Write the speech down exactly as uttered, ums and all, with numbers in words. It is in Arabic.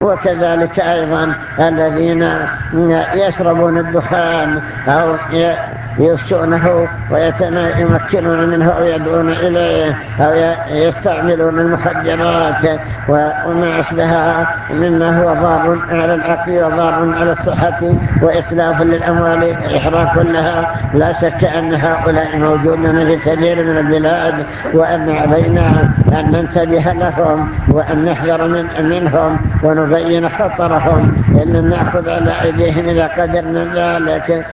وكذلك أيضا الذين يشربون الدخان أو يفشونه ويتمكنون منه أو يدعون إليه أو يستعملون المخدرات وما أشبهها مما هو ضار على العقل وضار على الصحة وإتلاف للأموال وإحراق لها. لا شك أن هؤلاء موجودون في كثير من البلاد، وأن علينا أن ننتبه لهم وأن نحذر من منهم ونبين خطرهم، إن نأخذ على أيديهم إذا قدرنا ذلك